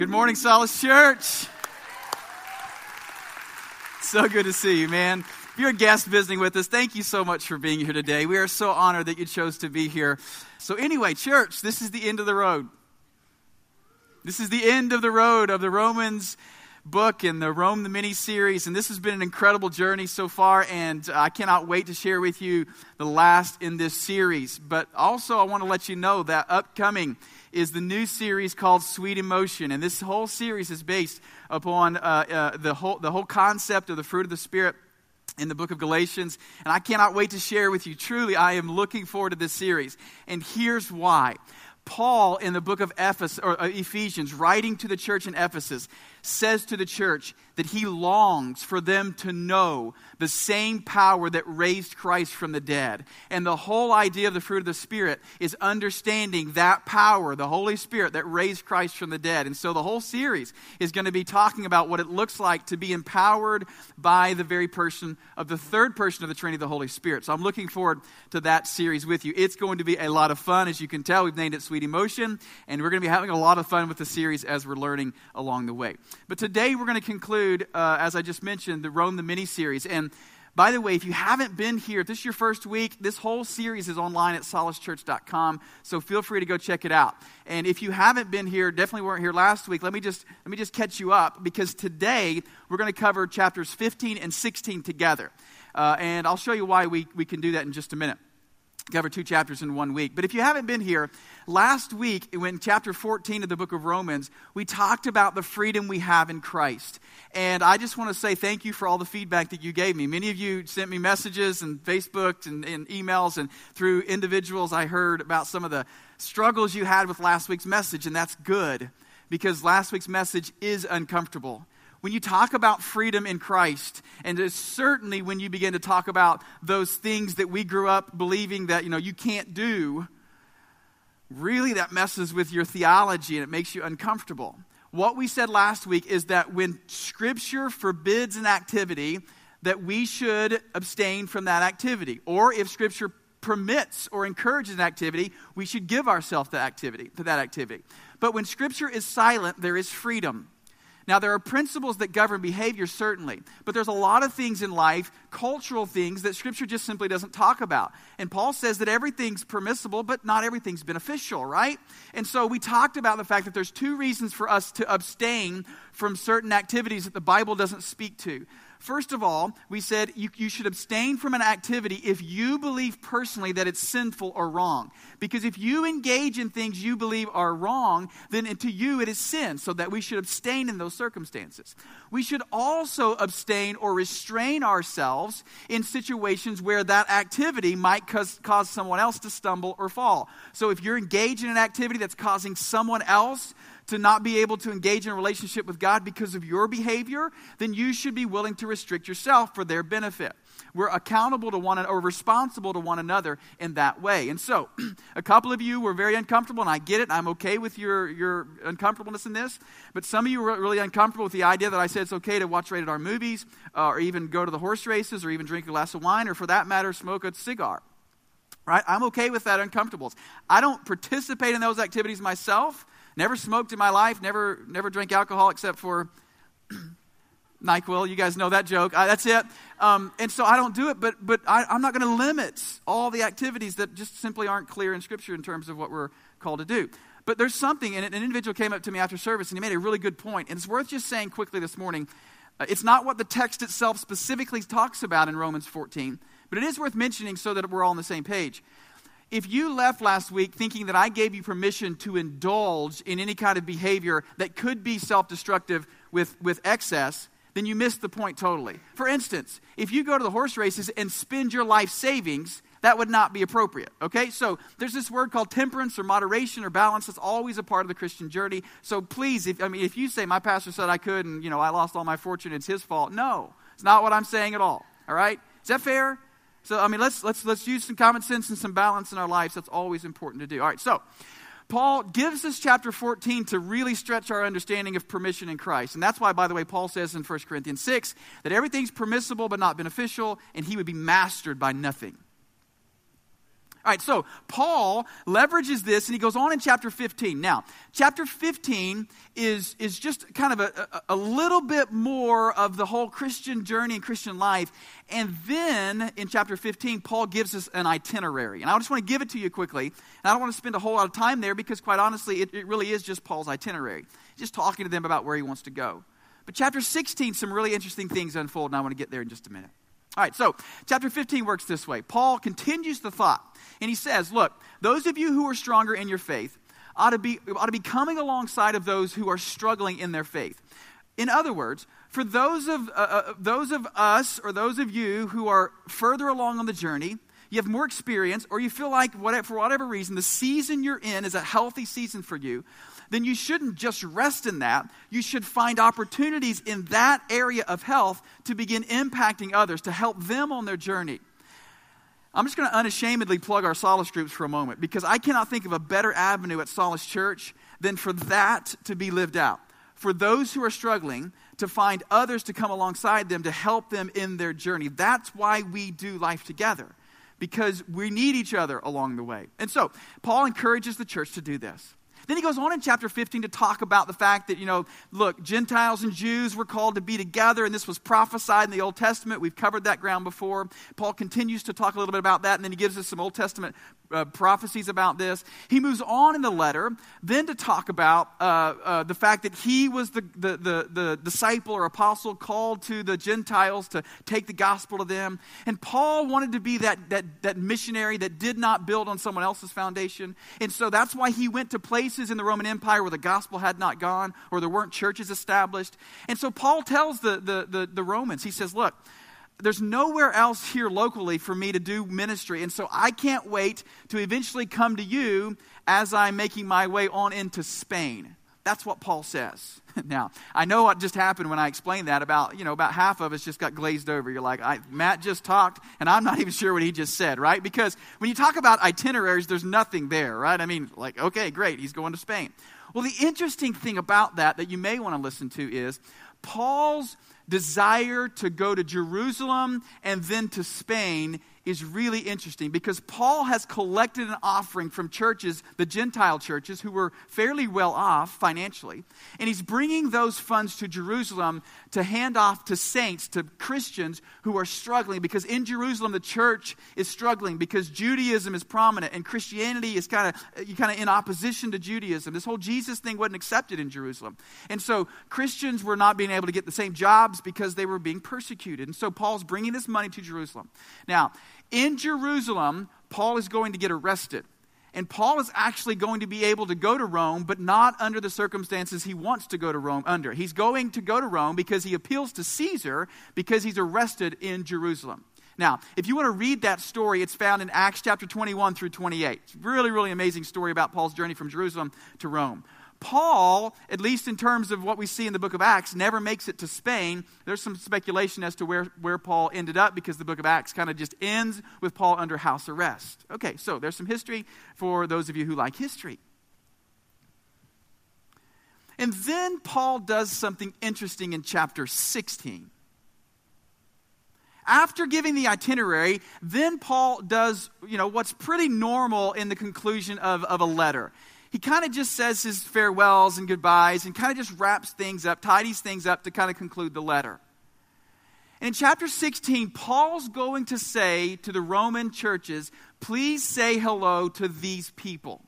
Good morning, Solace Church. So good to see you, man. If you're a guest visiting with us, thank you so much for being here today. We are so honored that you chose to be here. So anyway, church, this is the end of the road. This is the end of the road of the Romans book and the Rome the mini-series, and this has been an incredible journey so far, and I cannot wait to share with you the last in this series. But also I want to let you know that upcoming is the new series called Sweet Emotion, and this whole series is based upon the whole concept of the fruit of the Spirit in the book of Galatians, and I cannot wait to share with you. Truly, I am looking forward to this series, and here's why. Paul, in the book of Ephesians, writing to the church in Ephesus, says to the church that he longs for them to know the same power that raised Christ from the dead. And the whole idea of the fruit of the Spirit is understanding that power, the Holy Spirit that raised Christ from the dead. And so the whole series is going to be talking about what it looks like to be empowered by the very person of the third person of the Trinity, the Holy Spirit. So I'm looking forward to that series with you. It's going to be a lot of fun. As you can tell, we've named it Sweet Emotion, and we're going to be having a lot of fun with the series as we're learning along the way. But today we're going to conclude, as I just mentioned, the Rome the mini-series. And by the way, if you haven't been here, if this is your first week, this whole series is online at solacechurch.com, so feel free to go check it out. And if you haven't been here, definitely weren't here last week, let me just catch you up, because today we're going to cover chapters 15 and 16 together. And I'll show you why we can do that in just a minute. Cover 2 chapters in 1 week. But if you haven't been here, last week, in chapter 14 of the book of Romans, we talked about the freedom we have in Christ. And I just want to say thank you for all the feedback that you gave me. Many of you sent me messages and Facebook and emails, and through individuals I heard about some of the struggles you had with last week's message, and that's good, because last week's message is uncomfortable. When you talk about freedom in Christ, and certainly when you begin to talk about those things that we grew up believing that, you can't do, really that messes with your theology and it makes you uncomfortable. What we said last week is that when Scripture forbids an activity, that we should abstain from that activity. Or if Scripture permits or encourages an activity, we should give ourselves to that activity. But when Scripture is silent, there is freedom. Now, there are principles that govern behavior, certainly, but there's a lot of things in life, cultural things, that Scripture just simply doesn't talk about. And Paul says that everything's permissible, but not everything's beneficial, right? And so we talked about the fact that there's 2 reasons for us to abstain from certain activities that the Bible doesn't speak to. First of all, we said you should abstain from an activity if you believe personally that it's sinful or wrong. Because if you engage in things you believe are wrong, then to you it is sin, so that we should abstain in those circumstances. We should also abstain or restrain ourselves in situations where that activity might cause someone else to stumble or fall. So if you're engaged in an activity that's causing someone else to not be able to engage in a relationship with God because of your behavior, then you should be willing to restrict yourself for their benefit. We're accountable to or responsible to one another in that way. And so, a couple of you were very uncomfortable, and I get it. I'm okay with your uncomfortableness in this. But some of you were really uncomfortable with the idea that I said it's okay to watch rated R movies, or even go to the horse races, or even drink a glass of wine, or for that matter, smoke a cigar. Right? I'm okay with that uncomfortableness. I don't participate in those activities myself. Never smoked in my life, never drank alcohol except for NyQuil. You guys know that joke. That's it. And so I don't do it, but I'm not going to limit all the activities that just simply aren't clear in Scripture in terms of what we're called to do. But there's something, and an individual came up to me after service, and he made a really good point, and it's worth just saying quickly this morning. It's not what the text itself specifically talks about in Romans 14, but it is worth mentioning so that we're all on the same page. If you left last week thinking that I gave you permission to indulge in any kind of behavior that could be self-destructive with excess, then you missed the point totally. For instance, if you go to the horse races and spend your life savings, that would not be appropriate, okay? So there's this word called temperance or moderation or balance that's always a part of the Christian journey. So please, if you say, my pastor said I could and, I lost all my fortune, it's his fault. No, it's not what I'm saying at all, all right? Is that fair? So, let's use some common sense and some balance in our lives. That's always important to do. All right, so Paul gives us chapter 14 to really stretch our understanding of permission in Christ. And that's why, by the way, Paul says in 1 Corinthians 6 that everything's permissible but not beneficial, and he would be mastered by nothing. All right, so Paul leverages this, and he goes on in chapter 15. Now, chapter 15 is just kind of a little bit more of the whole Christian journey and Christian life. And then in chapter 15, Paul gives us an itinerary. And I just want to give it to you quickly. And I don't want to spend a whole lot of time there because, quite honestly, it really is just Paul's itinerary. Just talking to them about where he wants to go. But chapter 16, some really interesting things unfold, and I want to get there in just a minute. All right, so chapter 15 works this way. Paul continues the thought, and he says, look, those of you who are stronger in your faith ought to be coming alongside of those who are struggling in their faith. In other words, for those of us or those of you who are further along on the journey, you have more experience, or you feel like for whatever reason the season you're in is a healthy season for you, then you shouldn't just rest in that. You should find opportunities in that area of health to begin impacting others, to help them on their journey. I'm just going to unashamedly plug our Solace groups for a moment, because I cannot think of a better avenue at Solace Church than for that to be lived out. For those who are struggling, to find others to come alongside them to help them in their journey. That's why we do life together, because we need each other along the way. And so, Paul encourages the church to do this. Then he goes on in chapter 15 to talk about the fact that, look, Gentiles and Jews were called to be together, and this was prophesied in the Old Testament. We've covered that ground before. Paul continues to talk a little bit about that, and then he gives us some Old Testament prophecies about this. He moves on in the letter, then to talk about the fact that he was the disciple or apostle called to the Gentiles to take the gospel to them. And Paul wanted to be that missionary that did not build on someone else's foundation. And so that's why he went to places in the Roman Empire where the gospel had not gone, or there weren't churches established. And so Paul tells the Romans, he says, look, there's nowhere else here locally for me to do ministry. And so I can't wait to eventually come to you as I'm making my way on into Spain. That's what Paul says. Now, I know what just happened when I explained that. About half of us just got glazed over. You're like, Matt just talked, and I'm not even sure what he just said, right? Because when you talk about itineraries, there's nothing there, right? I mean, like, okay, great, he's going to Spain. Well, the interesting thing about that you may want to listen to is Paul's desire to go to Jerusalem and then to Spain is really interesting, because Paul has collected an offering from churches, the Gentile churches, who were fairly well off financially. And he's bringing those funds to Jerusalem to hand off to saints, to Christians who are struggling. Because in Jerusalem, the church is struggling because Judaism is prominent and Christianity is kind of in opposition to Judaism. This whole Jesus thing wasn't accepted in Jerusalem. And so Christians were not being able to get the same jobs because they were being persecuted. And so Paul's bringing this money to Jerusalem. Now, in Jerusalem, Paul is going to get arrested. And Paul is actually going to be able to go to Rome, but not under the circumstances he wants to go to Rome under. He's going to go to Rome because he appeals to Caesar because he's arrested in Jerusalem. Now, if you want to read that story, it's found in Acts chapter 21 through 28. It's a really, really amazing story about Paul's journey from Jerusalem to Rome. Paul, at least in terms of what we see in the book of Acts, never makes it to Spain. There's some speculation as to where Paul ended up, because the book of Acts kind of just ends with Paul under house arrest. Okay, so there's some history for those of you who like history. And then Paul does something interesting in chapter 16. After giving the itinerary, then Paul does, what's pretty normal in the conclusion of a letter. He kind of just says his farewells and goodbyes and kind of just wraps things up, tidies things up to kind of conclude the letter. And in chapter 16, Paul's going to say to the Roman churches, please say hello to these people.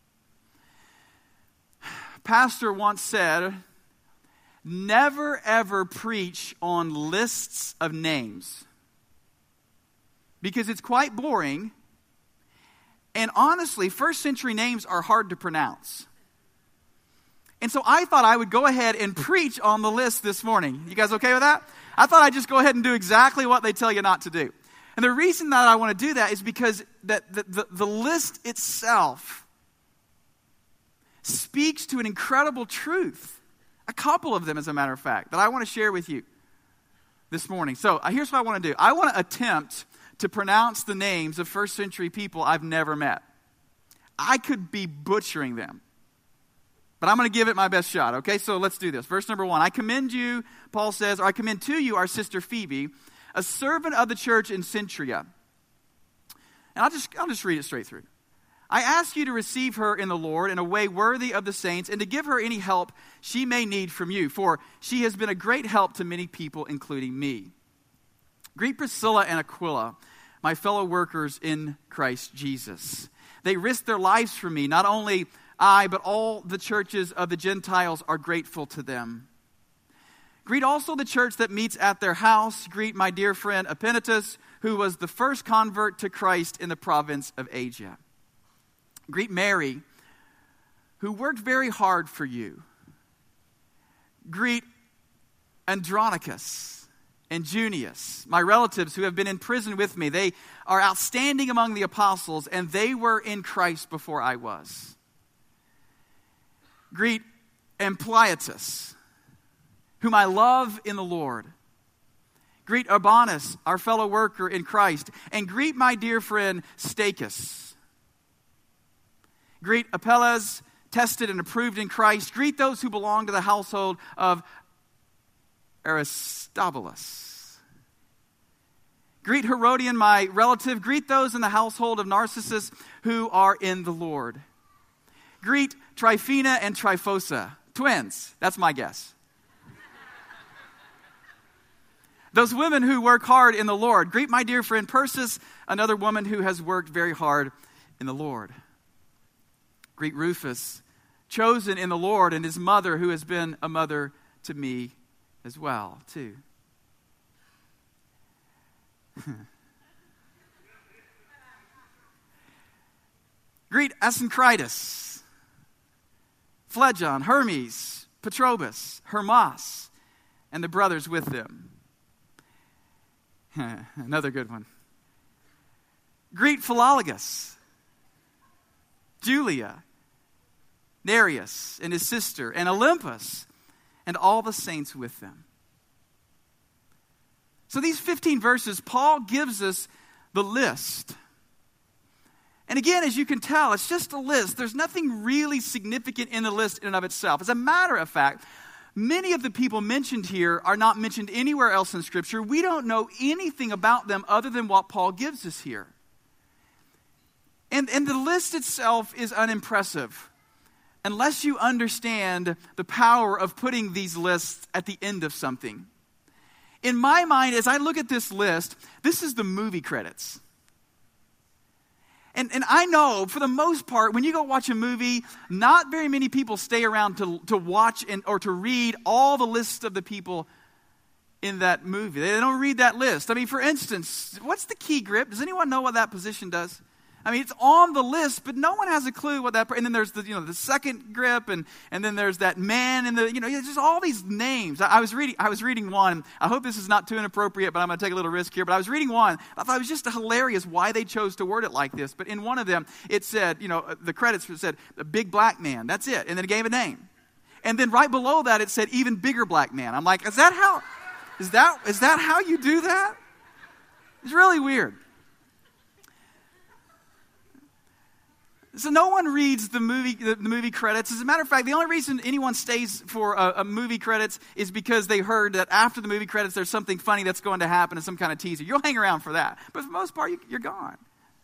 Pastor once said, never ever preach on lists of names, because it's quite boring. And honestly, first century names are hard to pronounce. And so I thought I would go ahead and preach on the list this morning. You guys okay with that? I thought I'd just go ahead and do exactly what they tell you not to do. And the reason that I want to do that is because the list itself speaks to an incredible truth. A couple of them, as a matter of fact, that I want to share with you this morning. So here's what I want to do. I want to attempt to pronounce the names of first century people I've never met. I could be butchering them, but I'm going to give it my best shot, okay? So let's do this. Verse number 1, I commend you, Paul says, or I commend to you our sister Phoebe, a servant of the church in Cenchrea. And I'll just read it straight through. I ask you to receive her in the Lord in a way worthy of the saints, and to give her any help she may need from you, for she has been a great help to many people, including me. Greet Priscilla and Aquila, my fellow workers in Christ Jesus. They risked their lives for me. Not only I, but all the churches of the Gentiles are grateful to them. Greet also the church that meets at their house. Greet my dear friend Epaenetus, who was the first convert to Christ in the province of Asia. Greet Mary, who worked very hard for you. Greet Andronicus and Junius, my relatives who have been in prison with me. They are outstanding among the apostles, and they were in Christ before I was. Greet Ampliatus, whom I love in the Lord. Greet Urbanus, our fellow worker in Christ, and greet my dear friend Stachys. Greet Apelles, tested and approved in Christ. Greet those who belong to the household of Aristobulus. Greet Herodian, my relative. Greet those in the household of Narcissus who are in the Lord. Greet Tryphena and Tryphosa, twins. That's my guess. Those women who work hard in the Lord. Greet my dear friend Persis, another woman who has worked very hard in the Lord. Greet Rufus, chosen in the Lord, and his mother, who has been a mother to me as well, too. Greet Asyncritus, Phlegon, Hermes, Patrobas, Hermas, and the brothers with them. Another good one. Greet Philologus, Julia, Nereus and his sister, and Olympus, and all the saints with them. So these 15 verses, Paul gives us the list. And again, as you can tell, it's just a list. There's nothing really significant in the list in and of itself. As a matter of fact, many of the people mentioned here are not mentioned anywhere else in Scripture. We don't know anything about them other than what Paul gives us here. And the list itself is unimpressive unless you understand the power of putting these lists at the end of something. In my mind, as I look at this list, this is the movie credits. And I know, for the most part, when you go watch a movie, not very many people stay around to watch or to read all the lists of the people in that movie. They don't read that list. I mean, for instance, what's the key grip? Does anyone know what that position does? I mean, it's on the list, but no one has a clue what that. And then there's the second grip, and then there's that man, and just all these names. I was reading one. I hope this is not too inappropriate, but I'm going to take a little risk here. But I was reading one. I thought it was just hilarious why they chose to word it like this. But in one of them, it said, the credits said a big black man. That's it, and then it gave a name. And then right below that, it said even bigger black man. I'm like, is that how you do that? It's really weird. So no one reads the movie credits. As a matter of fact, the only reason anyone stays for a movie credits is because they heard that after the movie credits, there's something funny that's going to happen and some kind of teaser. You'll hang around for that. But for the most part, you're gone.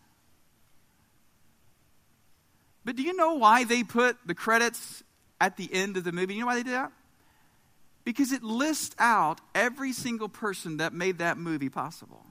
But do you know why they put the credits at the end of the movie? You know why they did that? Because it lists out every single person that made that movie possible.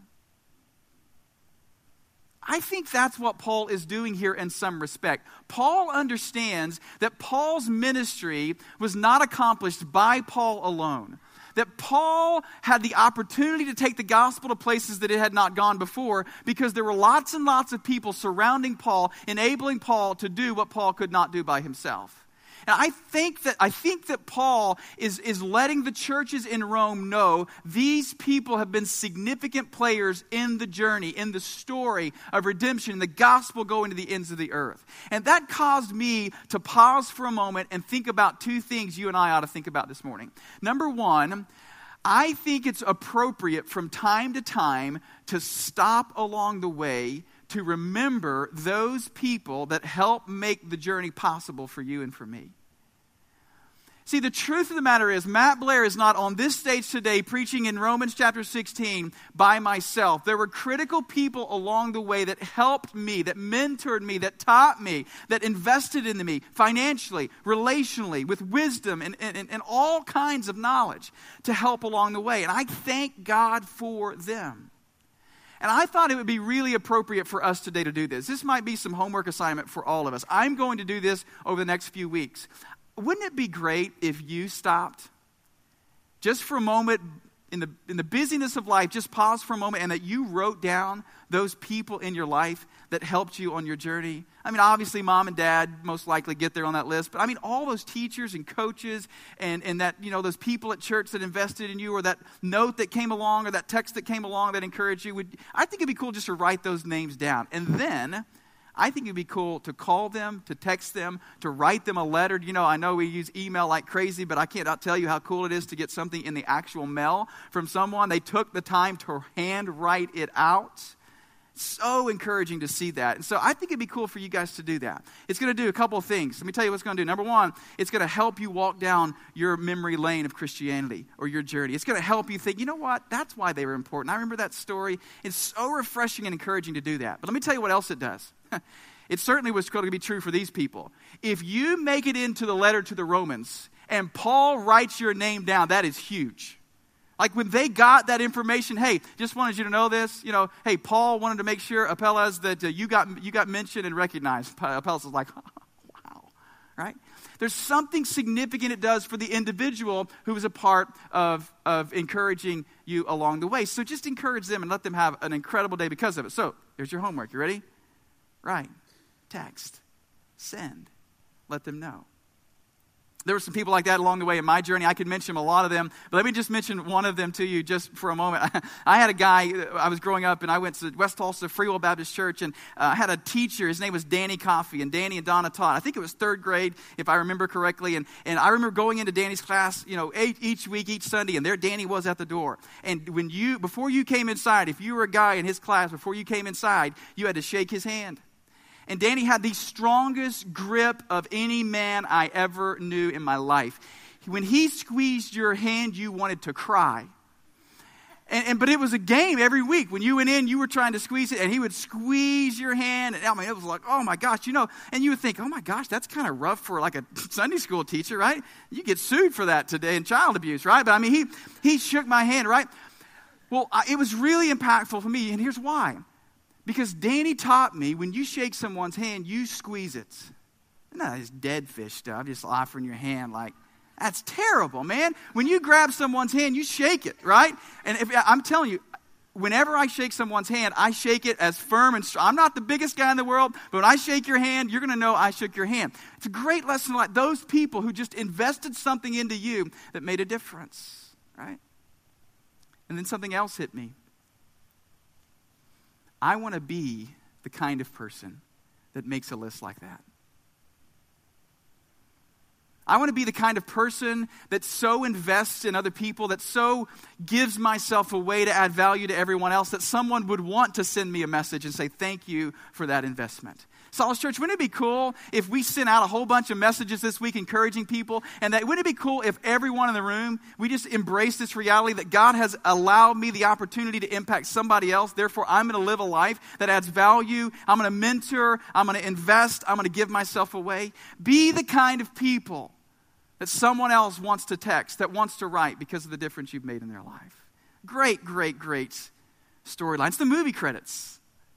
I think that's what Paul is doing here in some respect. Paul understands that Paul's ministry was not accomplished by Paul alone. That Paul had the opportunity to take the gospel to places that it had not gone before because there were lots and lots of people surrounding Paul, enabling Paul to do what Paul could not do by himself. And I think that Paul is letting the churches in Rome know these people have been significant players in the journey, in the story of redemption, the gospel going to the ends of the earth. And that caused me to pause for a moment and think about two things you and I ought to think about this morning. Number one, I think it's appropriate from time to time to stop along the way to remember those people that help make the journey possible for you and for me. See, the truth of the matter is, Matt Blair is not on this stage today preaching in Romans chapter 16 by myself. There were critical people along the way that helped me, that mentored me, that taught me, that invested in me financially, relationally, with wisdom and all kinds of knowledge to help along the way. And I thank God for them. And I thought it would be really appropriate for us today to do this. This might be some homework assignment for all of us. I'm going to do this over the next few weeks. Wouldn't it be great if you stopped just for a moment in the busyness of life, just pause for a moment and that you wrote down those people in your life that helped you on your journey? I mean, obviously mom and dad most likely get there on that list, but I mean all those teachers and coaches and that, those people at church that invested in you, or that note that came along, or that text that came along that encouraged you. I think it'd be cool just to write those names down. And then I think it'd be cool to call them, to text them, to write them a letter. I know we use email like crazy, but I cannot tell you how cool it is to get something in the actual mail from someone. They took the time to handwrite it out. So encouraging to see that. And so I think it'd be cool for you guys to do that. It's going to do a couple of things. Let me tell you what it's going to do. Number one, it's going to help you walk down your memory lane of Christianity or your journey. It's going to help you think, you know what? That's why they were important. I remember that story. It's so refreshing and encouraging to do that. But let me tell you what else it does. It certainly was going to be true for these people. If you make it into the letter to the Romans and Paul writes your name down, that is huge. Like when they got that information, hey, just wanted you to know this, hey, Paul wanted to make sure, Apelles, that you got mentioned and recognized. Apelles was like, oh, wow, right? There's something significant it does for the individual who was a part of encouraging you along the way. So just encourage them and let them have an incredible day because of it. So here's your homework. You ready? Write, text, send, let them know. There were some people like that along the way in my journey. I could mention a lot of them, but let me just mention one of them to you just for a moment. I had a guy, I was growing up, and I went to West Tulsa Free Will Baptist Church, and I had a teacher. His name was Danny Coffey, and Danny and Donna taught. I think it was third grade, if I remember correctly, and I remember going into Danny's class, each week, each Sunday, and there Danny was at the door. And before you came inside, if you were a guy in his class, before you came inside, you had to shake his hand. And Danny had the strongest grip of any man I ever knew in my life. When he squeezed your hand, you wanted to cry. But it was a game every week. When you went in, you were trying to squeeze it, and he would squeeze your hand. And it was like, oh my gosh, and you would think, oh my gosh, that's kind of rough for like a Sunday school teacher, right? You get sued for that today in child abuse, right? But he shook my hand, right? Well, it was really impactful for me, and here's why. Because Danny taught me, when you shake someone's hand, you squeeze it. Not this dead fish stuff, just offering your hand like, that's terrible, man. When you grab someone's hand, you shake it, right? And I'm telling you, whenever I shake someone's hand, I shake it as firm and strong. I'm not the biggest guy in the world, but when I shake your hand, you're going to know I shook your hand. It's a great lesson like those people who just invested something into you that made a difference, right? And then something else hit me. I want to be the kind of person that makes a list like that. I want to be the kind of person that so invests in other people, that so gives myself away to add value to everyone else, that someone would want to send me a message and say, thank you for that investment. Solace Church, wouldn't it be cool if we sent out a whole bunch of messages this week encouraging people? And wouldn't it be cool if everyone in the room, we just embrace this reality that God has allowed me the opportunity to impact somebody else. Therefore, I'm going to live a life that adds value. I'm going to mentor. I'm going to invest. I'm going to give myself away. Be the kind of people that someone else wants to text, that wants to write because of the difference you've made in their life. Great, great, great storyline. It's the movie credits.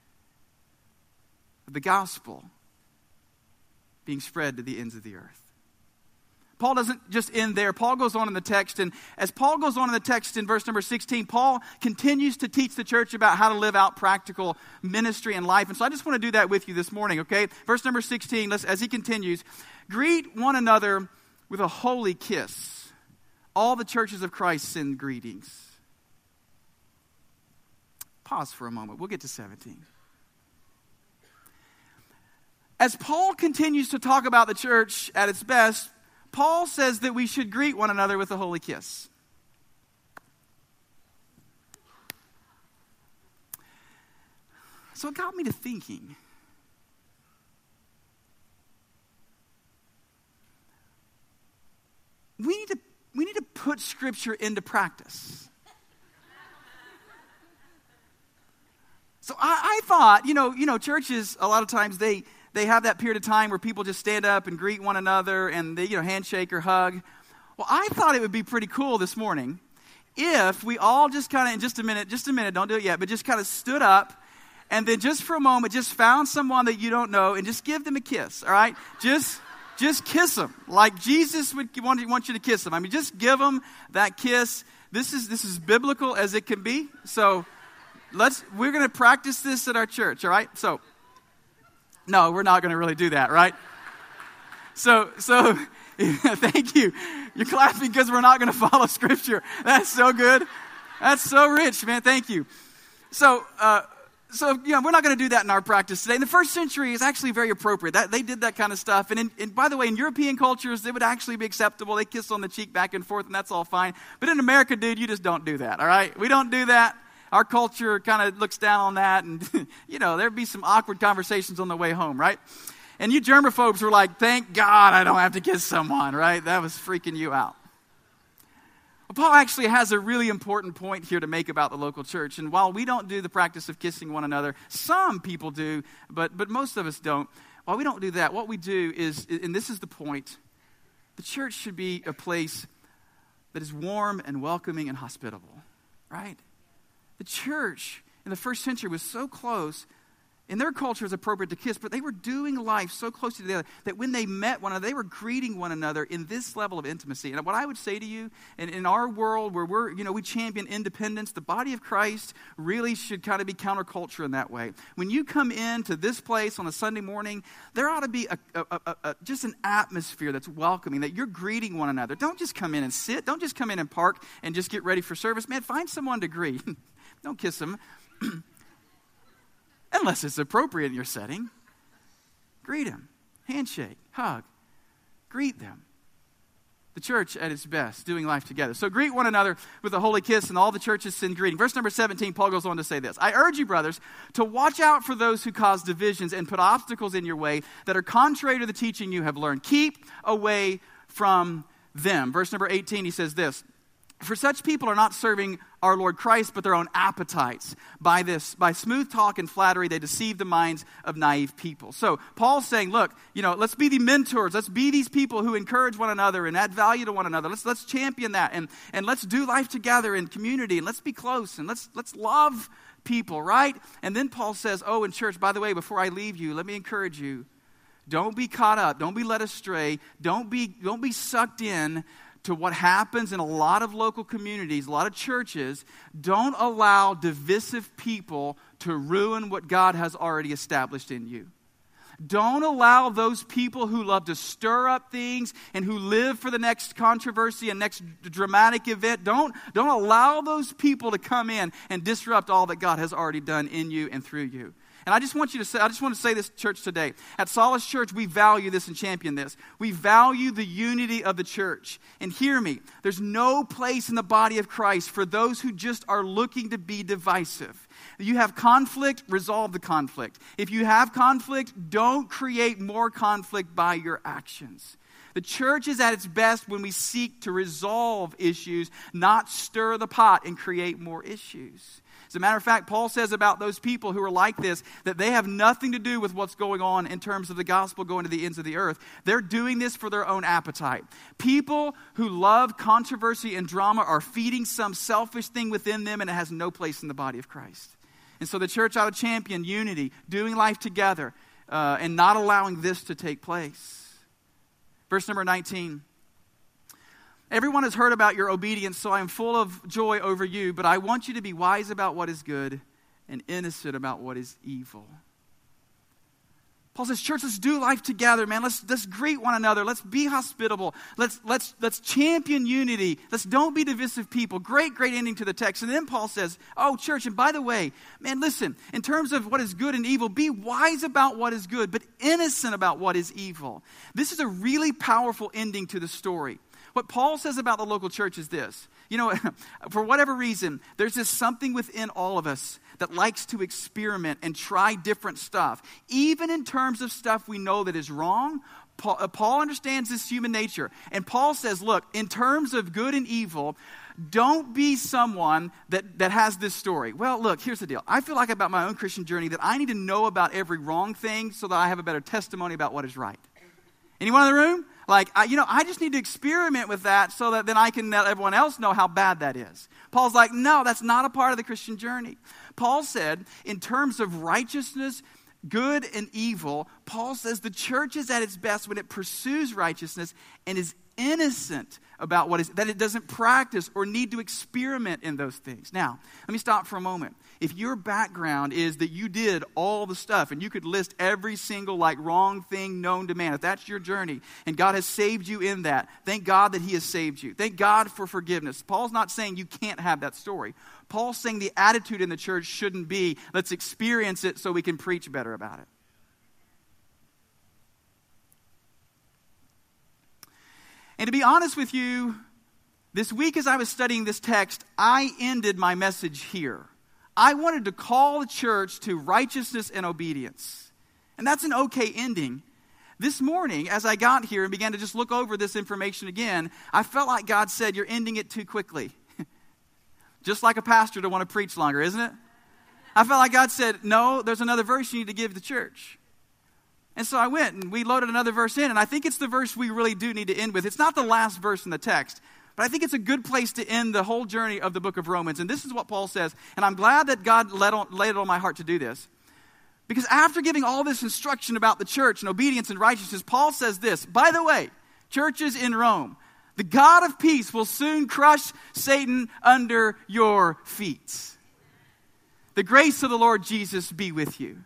The gospel being spread to the ends of the earth. Paul doesn't just end there. Paul goes on in the text, and as Paul goes on in the text in verse number 16, Paul continues to teach the church about how to live out practical ministry and life. And so I just want to do that with you this morning, okay? Verse number 16, as he continues, greet one another with a holy kiss. All the churches of Christ send greetings. Pause for a moment. We'll get to 17. As Paul continues to talk about the church at its best, Paul says that we should greet one another with a holy kiss. So it got me to thinking. we need to put Scripture into practice. So I thought, churches, a lot of times they have that period of time where people just stand up and greet one another and they, handshake or hug. Well, I thought it would be pretty cool this morning if we all just kind of, in just a minute, don't do it yet, but just kind of stood up and then just for a moment, just found someone that you don't know and just give them a kiss, all right? Just kiss them like Jesus would want you to kiss them. I mean, just give them that kiss. This is biblical as it can be. So we're going to practice this at our church, all right? So, no, we're not going to really do that, right? So thank you. You're clapping because we're not going to follow Scripture. That's so good. That's so rich, man. Thank you. So we're not going to do that in our practice today. In the first century, it's actually very appropriate. They did that kind of stuff. And by the way, in European cultures, it would actually be acceptable. They kiss on the cheek back and forth, and that's all fine. But in America, dude, you just don't do that, all right? We don't do that. Our culture kind of looks down on that, and, there'd be some awkward conversations on the way home, right? And you germaphobes were like, thank God I don't have to kiss someone, right? That was freaking you out. Well, Paul actually has a really important point here to make about the local church. And while we don't do the practice of kissing one another, some people do, but most of us don't. While we don't do that, what we do is, and this is the point, the church should be a place that is warm and welcoming and hospitable, right? The church in the first century was so close. In their culture, it was appropriate to kiss, but they were doing life so closely together that when they met one another, they were greeting one another in this level of intimacy. And what I would say to you, in our world where we champion independence, the body of Christ really should kind of be counterculture in that way. When you come into this place on a Sunday morning, there ought to be just an atmosphere that's welcoming, that you're greeting one another. Don't just come in and sit. Don't just come in and park and just get ready for service. Man, find someone to greet. Don't kiss them. Unless it's appropriate in your setting. Greet them. Handshake. Hug. Greet them. The church at its best, doing life together. So greet one another with a holy kiss, and all the churches send greeting. Verse number 17, Paul goes on to say this. I urge you, brothers, to watch out for those who cause divisions and put obstacles in your way that are contrary to the teaching you have learned. Keep away from them. Verse number 18, he says this. For such people are not serving our Lord Christ, but their own appetites. By smooth talk and flattery, they deceive the minds of naive people. So Paul's saying, look, let's be the mentors. Let's be these people who encourage one another and add value to one another. Let's champion that and let's do life together in community and let's be close and let's love people, right? And then Paul says, in church, by the way, before I leave you, let me encourage you. Don't be caught up. Don't be led astray. Don't be sucked in to what happens in a lot of local communities, a lot of churches. Don't allow divisive people to ruin what God has already established in you. Don't allow those people who love to stir up things and who live for the next controversy and next dramatic event. Don't allow those people to come in and disrupt all that God has already done in you and through you. And I just want to say this, church, today. At Solace Church, we value this and champion this. We value the unity of the church. And hear me, there's no place in the body of Christ for those who just are looking to be divisive. You have conflict, resolve the conflict. If you have conflict, don't create more conflict by your actions. The church is at its best when we seek to resolve issues, not stir the pot and create more issues. As a matter of fact, Paul says about those people who are like this, that they have nothing to do with what's going on in terms of the gospel going to the ends of the earth. They're doing this for their own appetite. People who love controversy and drama are feeding some selfish thing within them, and it has no place in the body of Christ. And so the church ought to champion unity, doing life together, and not allowing this to take place. Verse number 19. Everyone has heard about your obedience, so I am full of joy over you, but I want you to be wise about what is good and innocent about what is evil. Paul says, church, let's do life together, man. Let's greet one another. Let's be hospitable. Let's champion unity. Don't be divisive people. Great ending to the text. And then Paul says, church, and by the way, man, listen, in terms of what is good and evil, be wise about what is good, but innocent about what is evil. This is a really powerful ending to the story. What Paul says about the local church is this. For whatever reason, there's just something within all of us that likes to experiment and try different stuff. Even in terms of stuff we know that is wrong, Paul understands this human nature. And Paul says, look, in terms of good and evil, don't be someone that has this story. Well, look, here's the deal. I feel like about my own Christian journey that I need to know about every wrong thing so that I have a better testimony about what is right. Anyone in the room? Like, I just need to experiment with that so that then I can let everyone else know how bad that is. Paul's like, no, that's not a part of the Christian journey. Paul said, in terms of righteousness, good and evil, Paul says the church is at its best when it pursues righteousness and is innocent about that it doesn't practice or need to experiment in those things. Now, let me stop for a moment. If your background is that you did all the stuff and you could list every single wrong thing known to man, if that's your journey and God has saved you in that, thank God that he has saved you. Thank God for forgiveness. Paul's not saying you can't have that story. Paul's saying the attitude in the church shouldn't be, let's experience it so we can preach better about it. And to be honest with you, this week as I was studying this text, I ended my message here. I wanted to call the church to righteousness and obedience. And that's an okay ending. This morning, as I got here and began to just look over this information again, I felt like God said, you're ending it too quickly. Just like a pastor to want to preach longer, isn't it? I felt like God said, no, there's another verse you need to give the church. And so I went and we loaded another verse in, and I think it's the verse we really do need to end with. It's not the last verse in the text, but I think it's a good place to end the whole journey of the book of Romans. And this is what Paul says, and I'm glad that God laid it on my heart to do this. Because after giving all this instruction about the church and obedience and righteousness, Paul says this, by the way, churches in Rome, the God of peace will soon crush Satan under your feet. The grace of the Lord Jesus be with you.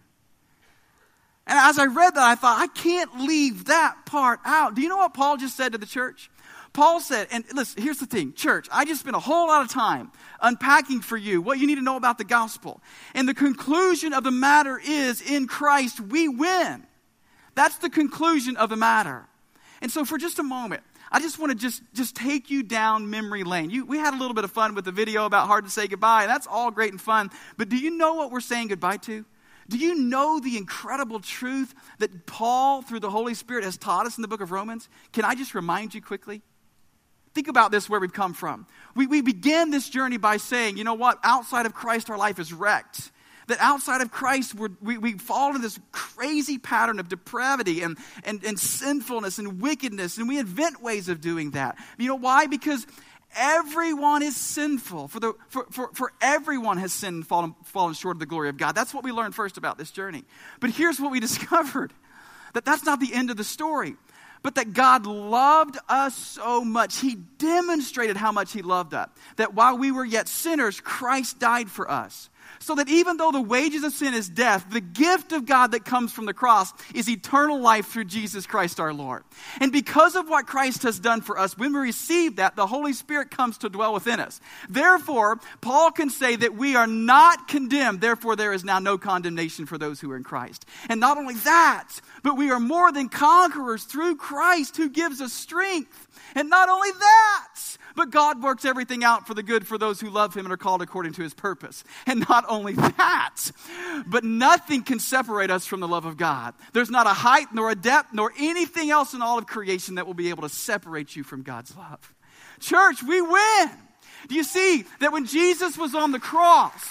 And as I read that, I thought, I can't leave that part out. Do you know what Paul just said to the church? Paul said, and listen, here's the thing, church, I just spent a whole lot of time unpacking for you what you need to know about the gospel. And the conclusion of the matter is, in Christ, we win. That's the conclusion of the matter. And so for just a moment, I just want to just take you down memory lane. We had a little bit of fun with the video about hard to say goodbye, and that's all great and fun. But do you know what we're saying goodbye to? Do you know the incredible truth that Paul, through the Holy Spirit, has taught us in the book of Romans? Can I just remind you quickly? Think about this, where we've come from. We began this journey by saying, you know what? Outside of Christ, our life is wrecked. That outside of Christ, we fall into this crazy pattern of depravity and sinfulness and wickedness, and we invent ways of doing that. You know why? Because everyone is sinful. For everyone has sinned and fallen short of the glory of God. That's what we learned first about this journey. But here's what we discovered. That's not the end of the story. But that God loved us so much. He demonstrated how much he loved us. That while we were yet sinners, Christ died for us. So that even though the wages of sin is death, the gift of God that comes from the cross is eternal life through Jesus Christ our Lord. And because of what Christ has done for us, when we receive that, the Holy Spirit comes to dwell within us. Therefore, Paul can say that we are not condemned. Therefore, there is now no condemnation for those who are in Christ. And not only that, but we are more than conquerors through Christ who gives us strength. And not only that, but God works everything out for the good for those who love him and are called according to his purpose. And not only that, but nothing can separate us from the love of God. There's not a height nor a depth nor anything else in all of creation that will be able to separate you from God's love. Church, we win. Do you see that when Jesus was on the cross,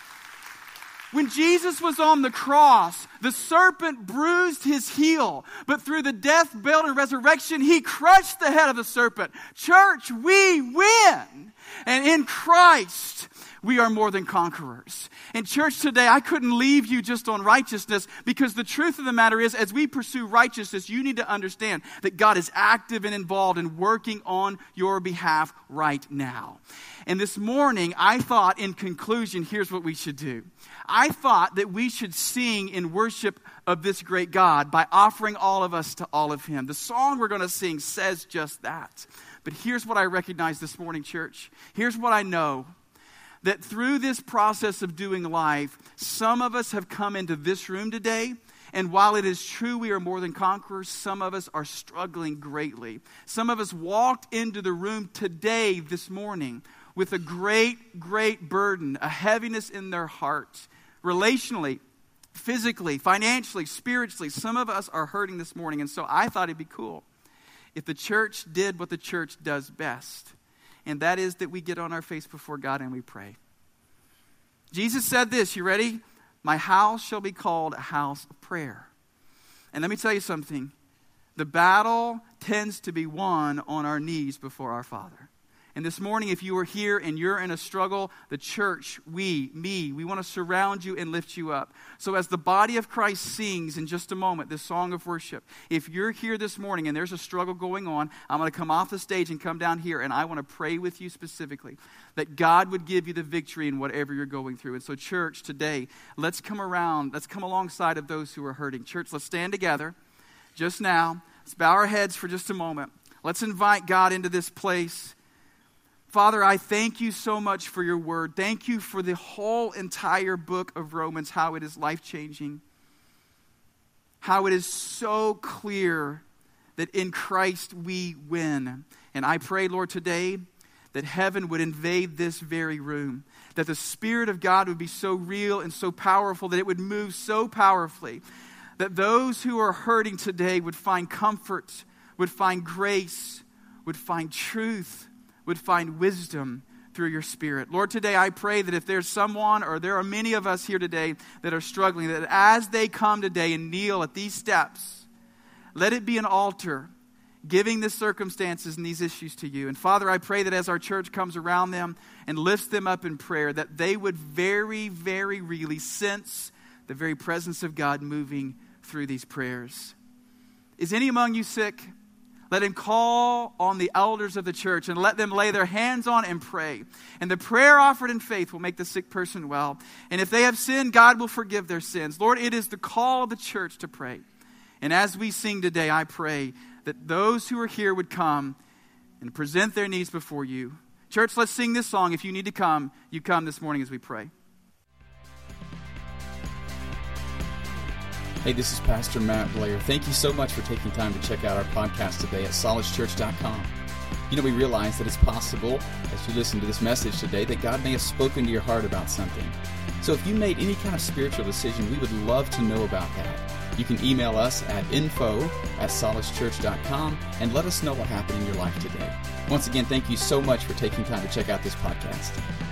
the serpent bruised his heel, but through the death, burial, and resurrection, he crushed the head of the serpent. Church, we win. And in Christ, we are more than conquerors. And church, today, I couldn't leave you just on righteousness, because the truth of the matter is, as we pursue righteousness, you need to understand that God is active and involved in working on your behalf right now. And this morning, I thought, in conclusion, here's what we should do. I thought that we should sing in worship of this great God by offering all of us to all of him. The song we're going to sing says just that. But here's what I recognize this morning, church. Here's what I know. That through this process of doing life, some of us have come into this room today, and while it is true we are more than conquerors, some of us are struggling greatly. Some of us walked into the room today, this morning, with a great, great burden, a heaviness in their heart, relationally, physically, financially, spiritually. Some of us are hurting this morning. And so I thought it'd be cool if the church did what the church does best. And that is that we get on our face before God and we pray. Jesus said this, you ready? My house shall be called a house of prayer. And let me tell you something. The battle tends to be won on our knees before our Father. And this morning, if you are here and you're in a struggle, the church, we want to surround you and lift you up. So as the body of Christ sings in just a moment this song of worship, if you're here this morning and there's a struggle going on, I'm going to come off the stage and come down here, and I want to pray with you specifically that God would give you the victory in whatever you're going through. And so church, today, let's come alongside of those who are hurting. Church, let's stand together just now. Let's bow our heads for just a moment. Let's invite God into this place. Father, I thank you so much for your word. Thank you for the whole entire book of Romans, how it is life-changing, how it is so clear that in Christ we win. And I pray, Lord, today that heaven would invade this very room, that the Spirit of God would be so real and so powerful, that it would move so powerfully, that those who are hurting today would find comfort, would find grace, would find truth, would find wisdom through your Spirit. Lord, today I pray that if there's someone, or there are many of us here today that are struggling, that as they come today and kneel at these steps, let it be an altar giving the circumstances and these issues to you. And Father, I pray that as our church comes around them and lifts them up in prayer, that they would very, very really sense the very presence of God moving through these prayers. Is any among you sick? Let him call on the elders of the church and let them lay their hands on and pray. And the prayer offered in faith will make the sick person well. And if they have sinned, God will forgive their sins. Lord, it is the call of the church to pray. And as we sing today, I pray that those who are here would come and present their needs before you. Church, let's sing this song. If you need to come, you come this morning as we pray. Hey, this is Pastor Matt Blair. Thank you so much for taking time to check out our podcast today at solidchurch.com. You know, we realize that it's possible, as you listen to this message today, that God may have spoken to your heart about something. So if you made any kind of spiritual decision, we would love to know about that. You can email us at info@solidchurch.com and let us know what happened in your life today. Once again, thank you so much for taking time to check out this podcast.